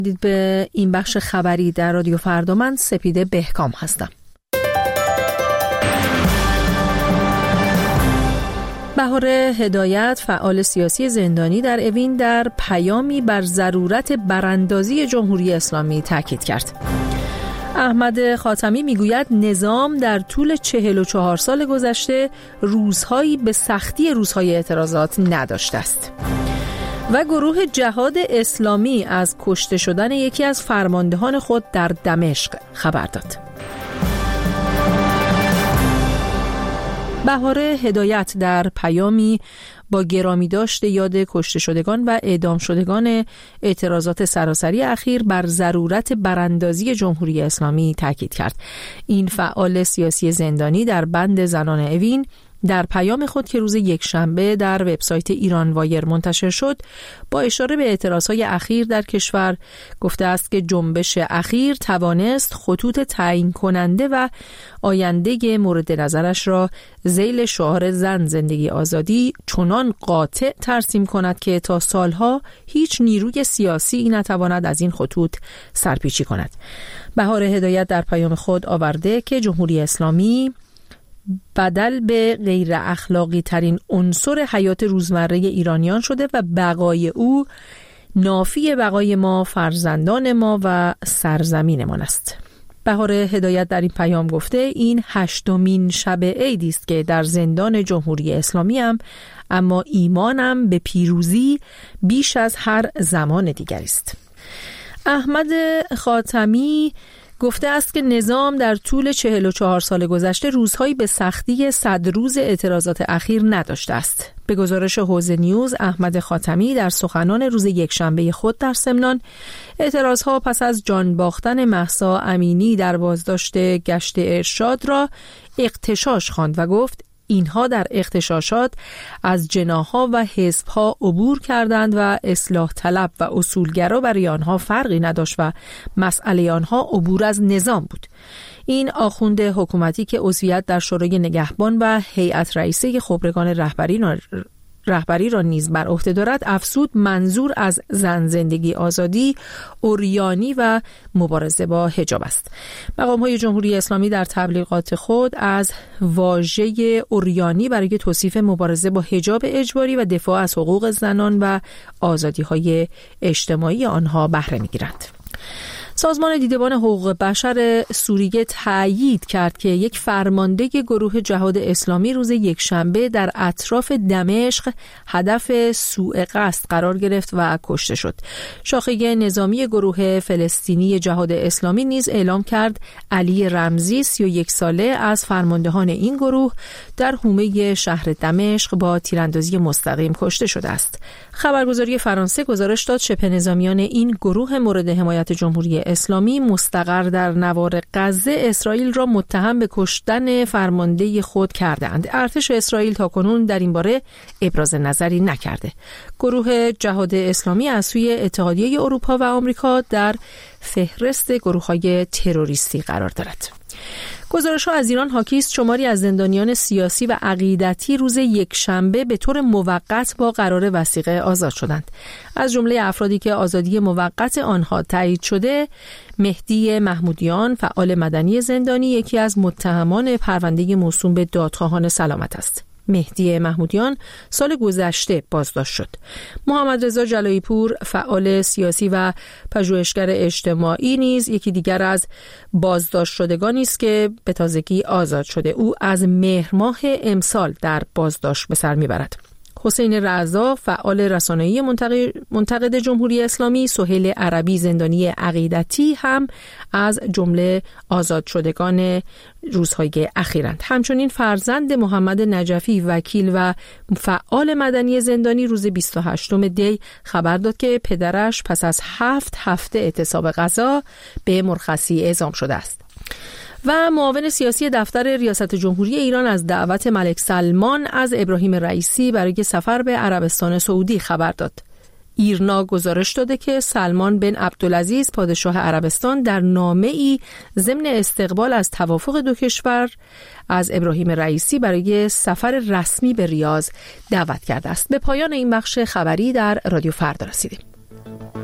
به این بخش خبری در رادیو فردا. من سپیده بهکام هستم. بهار هدایت، فعال سیاسی زندانی در اوین، در پیامی بر ضرورت براندازی جمهوری اسلامی تاکید کرد. احمد خاتمی میگوید نظام در طول 44 سال گذشته روزهایی به سختی روزهای اعتراضات نداشته است. و گروه جهاد اسلامی از کشته شدن یکی از فرماندهان خود در دمشق خبر داد. بهار هدایت در پیامی با گرامی داشت یاد کشته شدگان و اعدام شدگان اعتراضات سراسری اخیر بر ضرورت براندازی جمهوری اسلامی تاکید کرد. این فعال سیاسی زندانی در بند زنان اوین در پیام خود که روز یکشنبه در وبسایت ایران وایر منتشر شد با اشاره به اعتراضهای اخیر در کشور گفته است که جنبش اخیر توانست خطوط تعیین کننده و آینده مورد نظرش را ذیل شعار زن زندگی آزادی چنان قاطع ترسیم کند که تا سالها هیچ نیروی سیاسی نتواند از این خطوط سرپیچی کند. بهار هدایت در پیام خود آورده که جمهوری اسلامی بدل به غیر اخلاقی ترین عنصر حیات روزمره ایرانیان شده و بقای او نافی بقای ما، فرزندان ما و سرزمینمان است. بهار هدایت در این پیام گفته این 8مین شب عیدی است که در زندان جمهوری اسلامی اما ایمانم به پیروزی بیش از هر زمان دیگری است. احمد خاتمی گفته است که نظام در طول 44 سال گذشته روزهایی به سختی 100 روز اعتراضات اخیر نداشته است. به گزارش حوزه نیوز، احمد خاتمی در سخنان روز یکشنبه خود در سمنان اعتراضها پس از جان باختن مهسا امینی در بازداشت گشت ارشاد را اغتشاش خواند و گفت اینها در اغتشاشات از جناح‌ها و حزب‌ها عبور کردند و اصلاح طلب و اصولگرا برای آنها فرقی نداشت و مسئله آنها عبور از نظام بود. این آخوند حکومتی که عضویت در شورای نگهبان و هیئت رئیسه خبرگان رهبری را نیز بر عهده دارد افزود منظور از زن زندگی آزادی، عریانی و مبارزه با حجاب است. مقام‌های جمهوری اسلامی در تبلیغات خود از واژه عریانی برای توصیف مبارزه با حجاب اجباری و دفاع از حقوق زنان و آزادی‌های اجتماعی آنها بهره می‌گیرند. سازمان دیدبان حقوق بشر سوریه تأیید کرد که یک فرمانده گروه جهاد اسلامی روز یکشنبه در اطراف دمشق هدف سوء قصد قرار گرفت و کشته شد. شاخه نظامی گروه فلسطینی جهاد اسلامی نیز اعلام کرد علی رمزی 31 ساله از فرماندهان این گروه در حومه شهر دمشق با تیراندازی مستقیم کشته شده است. خبرگزاری فرانسه گزارش داد شبه نظامیان این گروه مورد حمایت جمهوری اسلامی مستقر در نوار غزه اسرائیل را متهم به کشتن فرمانده خود کردند. ارتش اسرائیل تاکنون در این باره ابراز نظری نکرده. گروه جهاد اسلامی از سوی اتحادیه اروپا و آمریکا در فهرست گروه‌های تروریستی قرار دارد. گزارش‌ها از ایران حاکی است شماری از زندانیان سیاسی و عقیدتی روز یکشنبه به طور موقت با قرار وثیقه آزاد شدند. از جمله افرادی که آزادی موقت آنها تایید شده، مهدی محمودیان، فعال مدنی زندانی، یکی از متهمان پرونده موسوم به دادخواهان سلامت است. مهدی محمودیان سال گذشته بازداشت شد. محمد رضا جلایی پور، فعال سیاسی و پژوهشگر اجتماعی نیز یکی دیگر از بازداشت شدگانی است که به تازگی آزاد شده. او از مهر ماه امسال در بازداشت به سر میبرد. حسین رضا، فعال رسانه‌ای منتقد جمهوری اسلامی، سهیل عربی زندانی عقیدتی هم از جمله آزاد شدگان روزهای اخیرند. همچنین فرزند محمد نجفی، وکیل و فعال مدنی زندانی، روز 28 دی خبر داد که پدرش پس از 7 هفته اعتصاب غذا به مرخصی اعزام شده است. و معاون سیاسی دفتر ریاست جمهوری ایران از دعوت ملک سلمان از ابراهیم رئیسی برای سفر به عربستان سعودی خبر داد. ایرنا گزارش داده که سلمان بن عبدالعزیز پادشاه عربستان در نامه‌ای ضمن استقبال از توافق دو کشور از ابراهیم رئیسی برای سفر رسمی به ریاض دعوت کرده است. به پایان این بخش خبری در رادیو فردا رسیدیم.